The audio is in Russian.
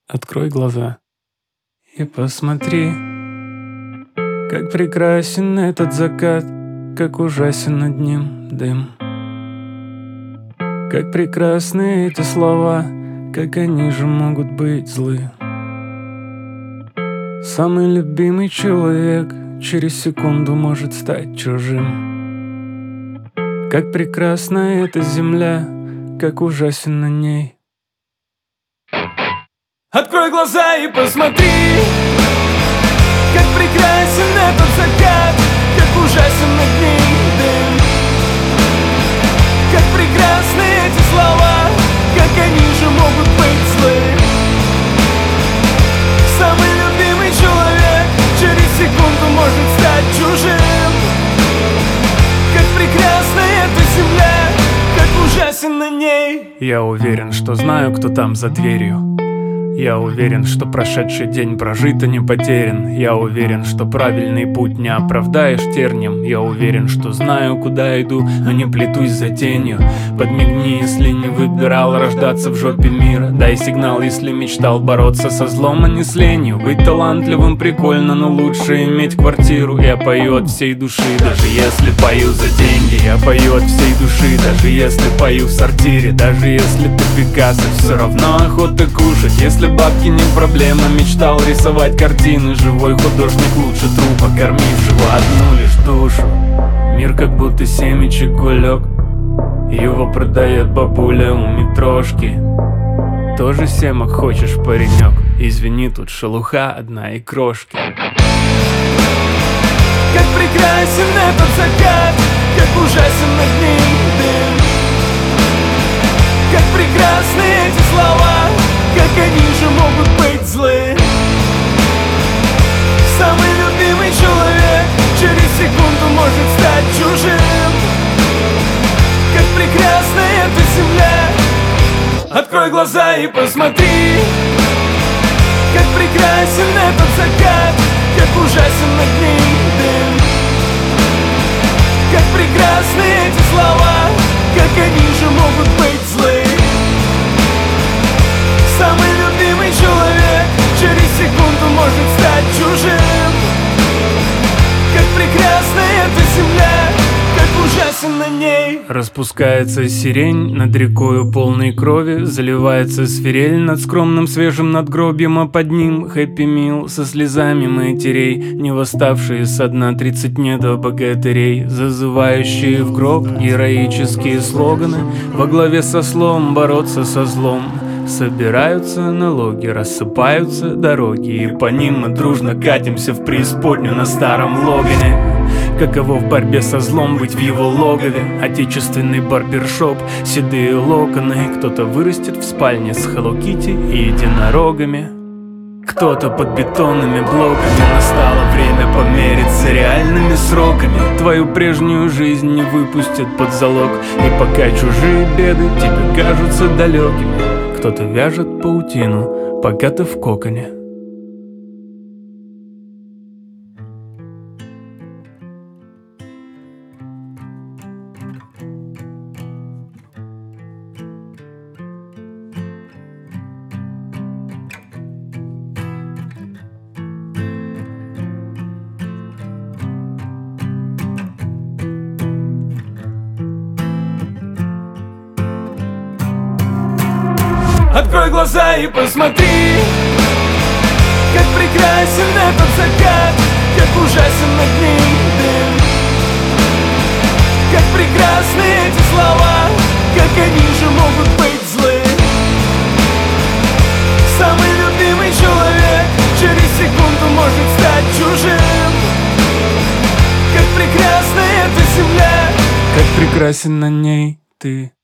Открой глаза и посмотри, как прекрасен этот закат, как ужасен над ним дым. Как прекрасны эти слова, как они же могут быть злы. Самый любимый человек через секунду может стать чужим. Как прекрасна эта земля, как ужасен на ней. Открой глаза и посмотри, как прекрасен этот закат, как ужасен над ним дым. Как прекрасны эти слова, как они же могут быть злы. Самый любимый человек через секунду может стать чужим. Как прекрасна эта земля, как ужасен на ней. Я уверен, что знаю, кто там за дверью. Я уверен, что прошедший день прожит и не потерян. Я уверен, что правильный путь не оправдаешь тернием. Я уверен, что знаю, куда иду, но не плетусь за тенью. Подмигни, если не выбирал рождаться в жопе мира. Дай сигнал, если мечтал бороться со злом, а не с ленью. Быть талантливым прикольно, но лучше иметь квартиру. Я пою от всей души, даже если пою за деньги. Я пою от всей души, даже если пою в сортире. Даже если ты Пикассо, все равно охота кушать. Если бабки не проблема, мечтал рисовать картины. Живой художник лучше трупа, кормившего одну лишь душу. Мир как будто семечек кулек, его продает бабуля у метрошки. Тоже семок хочешь, паренек? Извини, тут шелуха одна и крошки. Как прекрасен этот закат, как ужасен над ним дым. Как прекрасны эти слова, как они же могут быть злы. Самый любимый человек через секунду может стать чужим. Как прекрасна эта земля. Открой глаза и посмотри, как прекрасен этот закат, как ужасен над ним дым. Как прекрасны эти слова, как они же могут быть злы. Самый любимый человек через секунду может стать чужим. Как прекрасна эта земля, как ужасен на ней. Распускается сирень над рекою полной крови. Заливается свирель над скромным свежим надгробьем, а под ним хэппи мил со слезами матерей, не восставшие со дна 30 недобогатырей, зазывающие в гроб героические слоганы. Во главе со слом бороться со злом. Собираются налоги, рассыпаются дороги, и по ним мы дружно катимся в преисподнюю на старом Логане. Каково в борьбе со злом быть в его логове? Отечественный барбершоп, седые локоны. Кто-то вырастет в спальне с Hello Kitty и единорогами. Кто-то под бетонными блоками. Настало время помериться реальными сроками. Твою прежнюю жизнь не выпустят под залог, и пока чужие беды тебе кажутся далекими, кто-то вяжет паутину, пока ты в коконе. Открой глаза и посмотри, как прекрасен этот закат, как ужасен над ним дым. Как прекрасны эти слова, как они же могут быть злы. Самый любимый человек через секунду может стать чужим. Как прекрасна эта земля, как прекрасен на ней ты.